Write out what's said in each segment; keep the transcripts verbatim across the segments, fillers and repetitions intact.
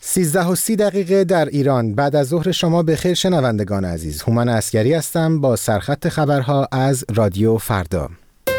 سیزده و سی دقیقه در ایران. بعد از ظهر شما بخیر شنوندگان عزیز. هومن عسگری هستم با سرخط خبرها از رادیو فردا.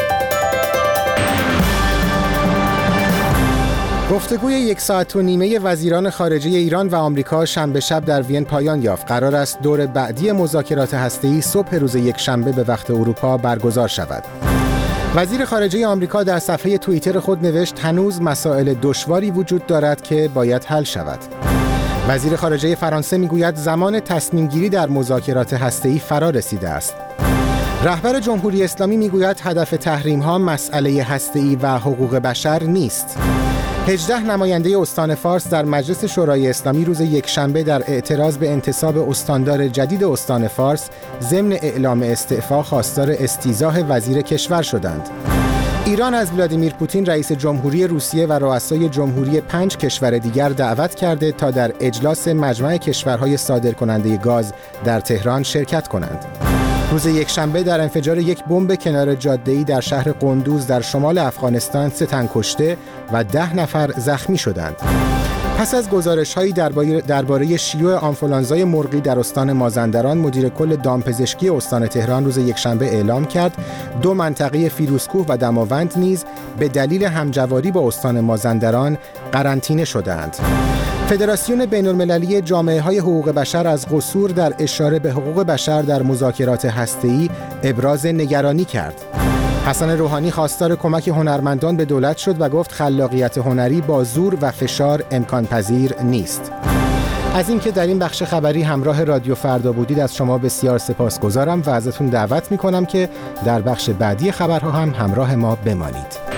گفتگوی یک ساعت و نیمه وزیران خارجه ایران و آمریکا شنبه شب در وین پایان یافت. قرار است دور بعدی مذاکرات هسته‌ای صبح روز یک شنبه به وقت اروپا برگزار شود. وزیر خارجه آمریکا در صفحه توییتر خود نوشت هنوز مسائل دشواری وجود دارد که باید حل شود. وزیر خارجه فرانسه میگوید زمان تصمیم گیری در مذاکرات هسته‌ای فرا رسیده است. رهبر جمهوری اسلامی میگوید هدف تحریم ها مسئله هسته‌ای و حقوق بشر نیست. هجده نماینده استان فارس در مجلس شورای اسلامی روز یکشنبه در اعتراض به انتصاب استاندار جدید استان فارس ضمن اعلام استعفا خواستار استیضاح وزیر کشور شدند. ایران از ولادیمیر پوتین رئیس جمهوری روسیه و رؤسای جمهوری پنج کشور دیگر دعوت کرده تا در اجلاس مجمع کشورهای صادرکننده گاز در تهران شرکت کنند. روز یکشنبه در انفجار یک بمب کنار جاده‌ای در شهر قندوز در شمال افغانستان سه تن کشته و ده نفر زخمی شدند. پس از گزارش‌هایی درباره درباره شیوع آنفولانزای مرغی در استان مازندران، مدیر کل دامپزشکی استان تهران روز یکشنبه اعلام کرد دو منطقه فیروزکوه و دماوند نیز به دلیل همجواری با استان مازندران قرنطینه شدند. فدراسیون بین‌المللی جامعه‌های حقوق بشر از قصور در اشاره به حقوق بشر در مذاکرات هسته‌ای ابراز نگرانی کرد. حسن روحانی خواستار کمک هنرمندان به دولت شد و گفت خلاقیت هنری با زور و فشار امکان پذیر نیست. از اینکه در این بخش خبری همراه رادیو فردا بودید از شما بسیار سپاسگزارم و ازتون دعوت می‌کنم که در بخش بعدی خبرها هم همراه ما بمانید.